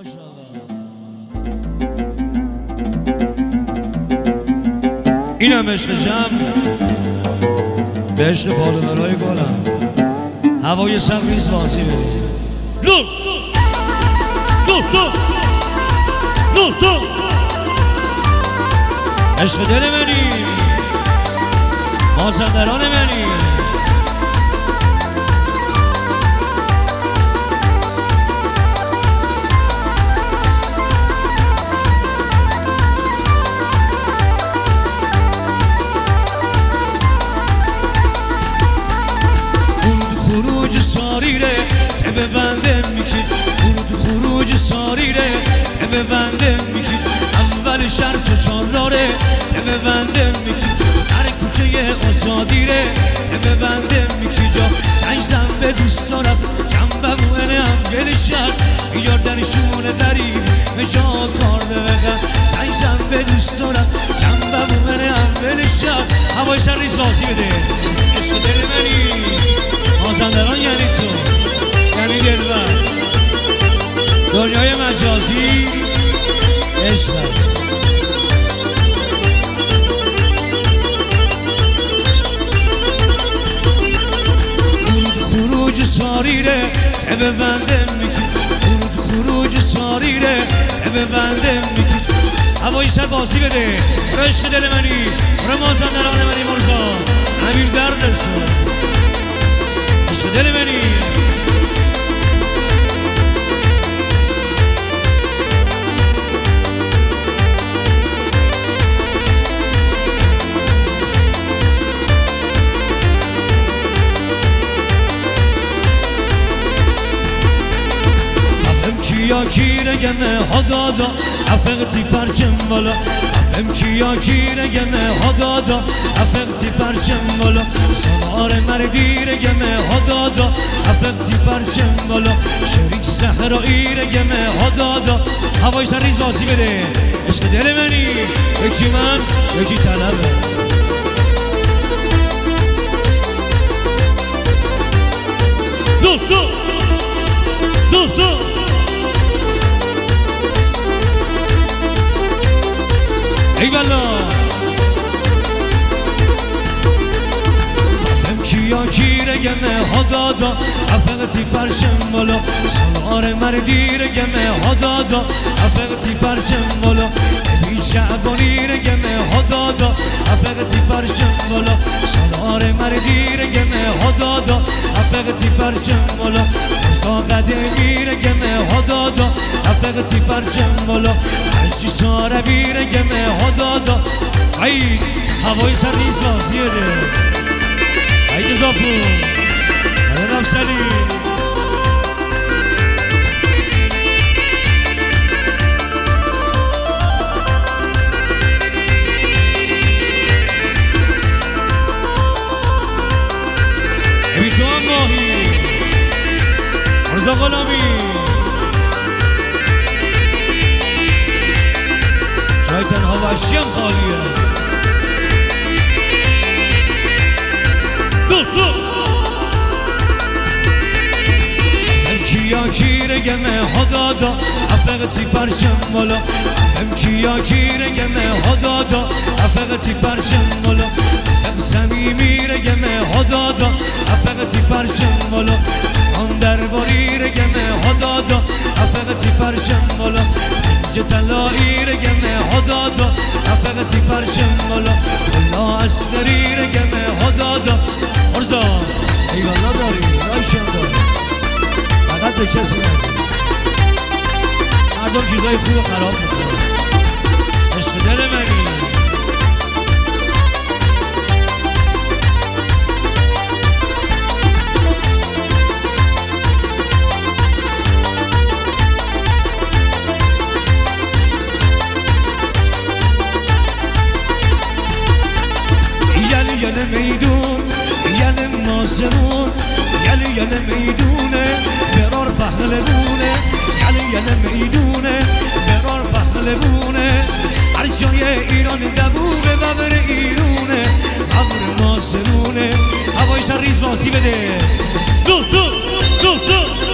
اینم عشق جمع به عشق فالوورهای گلم. هوای سبریز بازی برید لو لو لو لو لو عشق دل منی مازندران منی خروج ساریره به بنده میکید خروج ساریره به بنده میکید اول شرط چالاره به بنده میکید سر کوچه آزادیره به بنده میکید جا زنگ به دوست دارم جنبه موهنه هم گل شد بیار درشون داریم مجا کار بگم زنگ به دوست دارم جنبه موهنه هم گل شد هوای سر ریز بازی بده عشق دل منی مازندران یعنی تو یعنی دلبر دنیای مجازی عشق خروج ساریره به بنده میکید خروج ساریره به بنده میکید هوای سر بازی بده عشق دل منی مازندران منی مرزا امیر درد عشق دل منی کیا کیره گمه ها دادا افقتی پرشم بالا کیا کیره گمه ها دادا افقتی پرشم بالا سوار مردیره گمه ها دادا افقتی پرشم بالا شریک صحرایی ره گمه ها دادا هوای سر ریز بازی بده عشق دل منی یکی من یکی طلبه دو دو دو دو ای والا کیا کیره گمه ها دادا افقتی پرشم بالا سوار مردیره گمه ها دادا افقتی پرشم بالا بی شعبانیره گمه ها دادا افقتی پرشم بالا سوار مردیره گمه ها دادا افقتی پرشم بالا تا قدمیره گمه ها دادا افقتی پرشم بالا هرچی ساره بیره گمه ها دادا ای هوای سر نیز بازیه ده ای دزاپو آره رفسلی امی تو هم ماهی مرزا غلامی جای تنها وحشی هم خالیه کیا کیره گمه ها دادا افقتی پرشم بالا کیا کیره گمه ها دادا افقتی پرشم بالا سمیمی ره گمه ها دادا افقتی پرشم بالا آن درباری ره گمه ها دادا افقتی پرشم بالا پنج تلایی ره گمه ها دادا افقتی پرشم بالا کلا اسکری ره گمه ها دادا مرزا ایوالا داری رایشم داری فقط به کسی نگی مردم چیزای خوب و خراب میکنه عشق دل منی یل میدون یل ماسمون یل میدونه برار فهلبونه یل میدونه برار فهلبونه هر جای ایران دبوغه ببر ایرونه ببر ماسمونه هوای سر ریز بازی بده دو دو دو دو